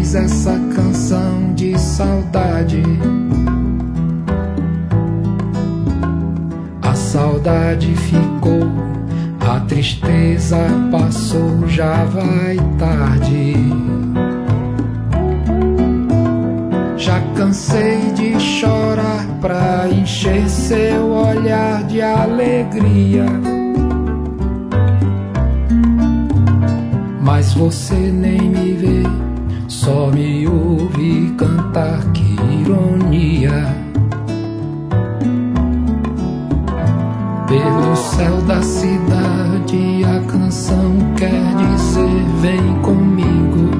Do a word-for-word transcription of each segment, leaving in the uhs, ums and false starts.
fiz essa canção de saudade. A saudade ficou, a tristeza passou, já vai tarde. Já cansei de chorar pra encher seu olhar de alegria. Mas você nem me vê, só me ouve cantar, que ironia. Pelo céu da cidade a canção quer dizer: vem comigo.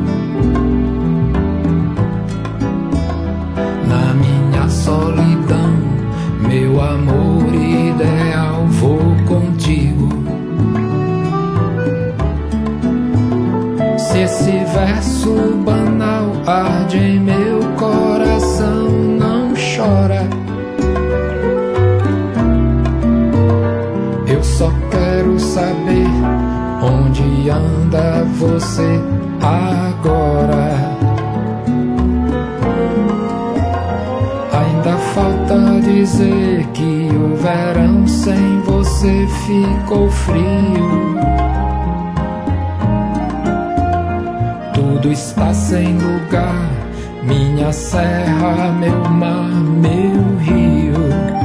Na minha solidão, meu amor ideal, vou contigo. Se esse verso banal arde em meu coração, não chora. Eu só quero saber onde anda você agora. Ainda falta dizer que o verão sem você ficou frio. Tudo está sem lugar, minha serra, meu mar, meu rio.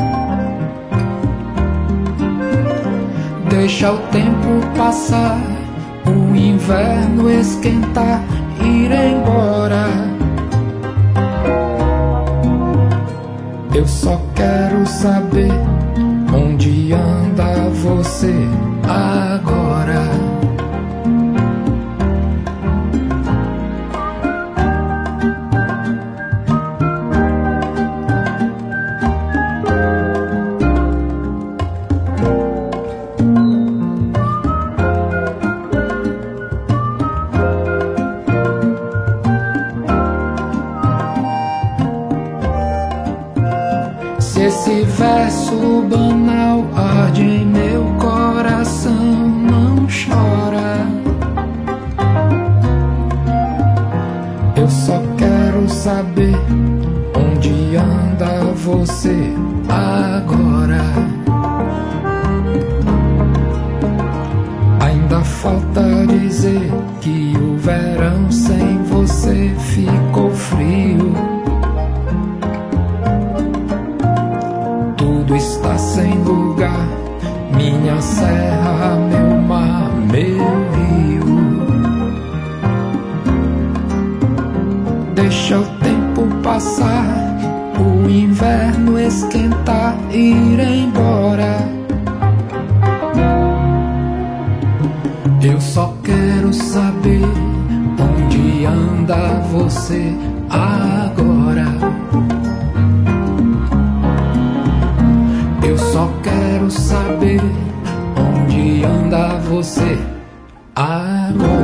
Deixa o tempo passar, o inverno esquentar, ir embora. Eu só quero saber onde anda você agora. Se esse verso banal arde em meu coração, não chora. Eu só quero saber onde anda você agora. Ainda falta dizer que o verão sem você ficou frio. Tudo está sem lugar, minha serra, meu mar, meu rio. Deixa o tempo passar, o inverno esquentar, ir embora. Eu só quero saber onde anda você agora. Eu só quero saber onde anda você agora.